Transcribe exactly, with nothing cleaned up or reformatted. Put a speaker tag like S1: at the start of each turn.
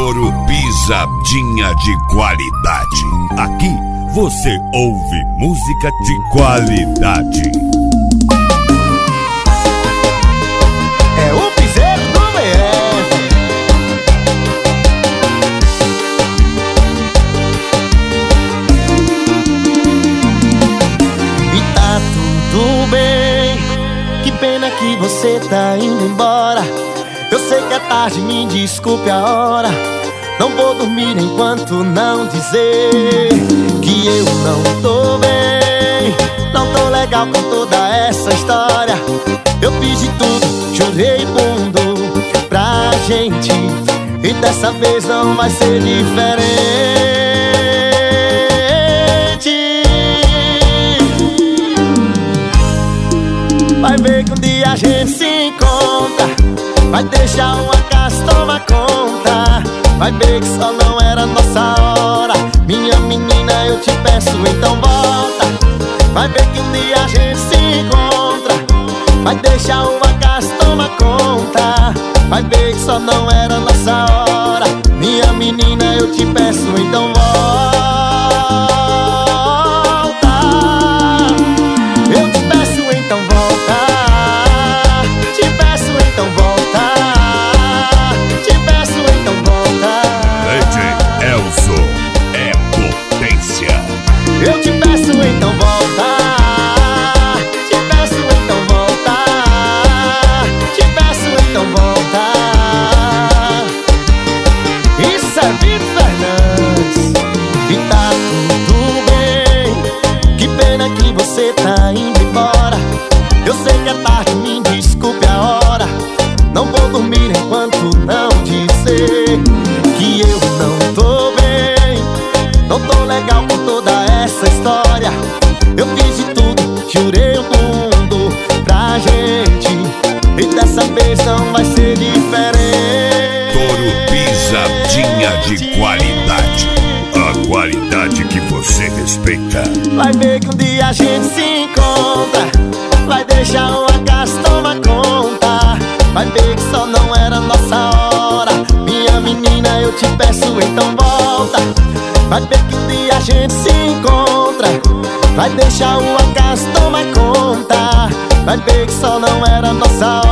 S1: Toro pisadinha de qualidade. Aqui você ouve música de qualidade.
S2: É o piseiro do B F. E tá tudo bem, que pena que você tá indo embora. Eu sei que é tarde, me desculpe a hora. Não vou dormir enquanto não dizer que eu não tô bem. Não tô legal com toda essa história. Eu fiz de tudo, jurei mundo pra gente, e dessa vez não vai ser diferente. Vai ver que um dia a gente se encontra. Vai deixar o acaso tomar conta. Vai ver que só não era nossa hora. Minha menina, eu te peço, então volta. Vai ver que um dia a gente se encontra. Vai deixar o acaso tomar conta. Vai ver que só não era nossa hora. Minha menina, eu te peço, então volta. Eu te peço, então volta. Te peço, então volta. Te peço, então volta.
S1: D J Elzo é potência.
S2: Eu te peço, então volta. Te peço, então volta. Te peço, então volta. Isso é Vitor Fernandes. E tá tudo bem, que pena que você tá indo embora. Eu sei que é tarde, me desculpe a hora. Não vou dormir enquanto não dizer que eu não tô bem. Não tô legal com toda essa história. Eu fiz de tudo, jurei o mundo pra gente, e dessa vez não vai ser diferente.
S1: Toro pisadinha de qualidade. A qualidade que você respeita.
S2: Vai ver que um dia a gente se encontra. Vai deixar o acaso tomar conta. Vai ver que só não era nossa hora. Minha menina, eu te peço, então volta. Vai ver que um dia a gente se encontra. Vai deixar o acaso tomar conta. Vai ver que só não era nossa